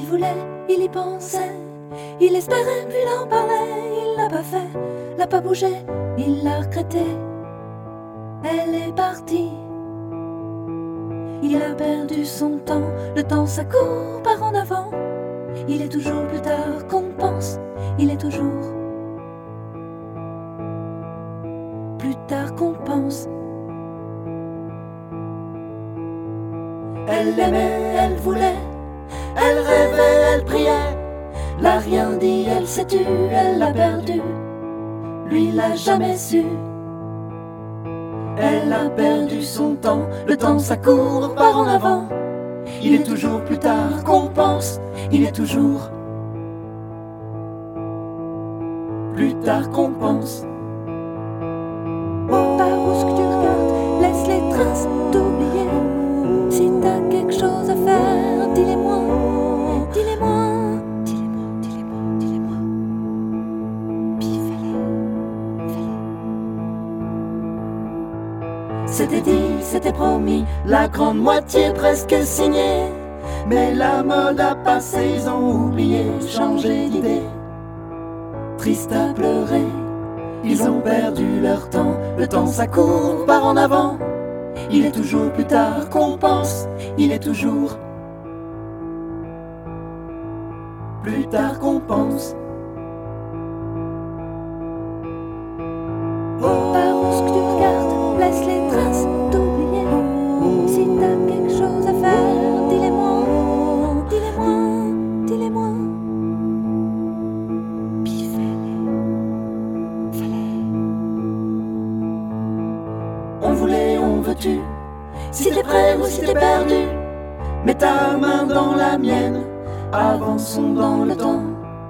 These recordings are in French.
voulait, il y pensait, il espérait puis il en parlait, il l'a pas fait, l'a pas bougé, il l'a regretté. Elle est partie, il a perdu son temps, le temps ça court par en avant. Il est toujours plus tard qu'on pense, il est toujours plus tard qu'on pense. Elle aimait, elle voulait, elle rêvait, elle priait, l'a rien dit, elle s'est tue, elle l'a perdu, lui l'a jamais su. Elle a perdu son temps, le temps ça court par en avant. Il est toujours plus tard qu'on pense, il est toujours plus tard qu'on pense. Par où ce que tu regardes, laisse les traces d'oublier. Si t'as quelque chose à faire, dis-les-moi, dis-les-moi, dis-les-moi, dis-les-moi, dis-les-moi. Puis fais-les, fais-les. C'était dit, c'était promis, la grande moitié presque signée. Mais la mode a passé, ils ont oublié, changé d'idée. Triste à pleurer, ils ont perdu leur temps. Le temps ça court par en avant. Il est toujours plus tard qu'on pense, il est toujours plus tard qu'on pense. Par où ce que tu regardes, laisse les traces d'oublier. Si t'as quelque chose à faire, dis-les-moi, dis-les-moi, dis-les-moi. Puis fais-les, fais-les. On voulait, on veut-tu, si t'es prêt ou si t'es perdu, mets ta main dans la mienne, avançons dans le temps.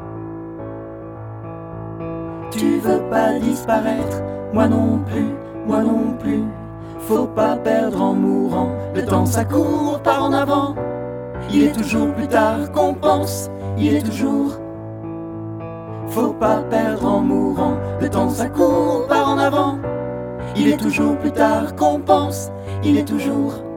Tu veux pas disparaître, moi non plus, moi non plus. Faut pas perdre en mourant, le temps ça court par en avant. Il est toujours plus tard qu'on pense, il est toujours. Faut pas perdre en mourant, le temps ça court par en avant. Il est toujours plus tard qu'on pense, il est toujours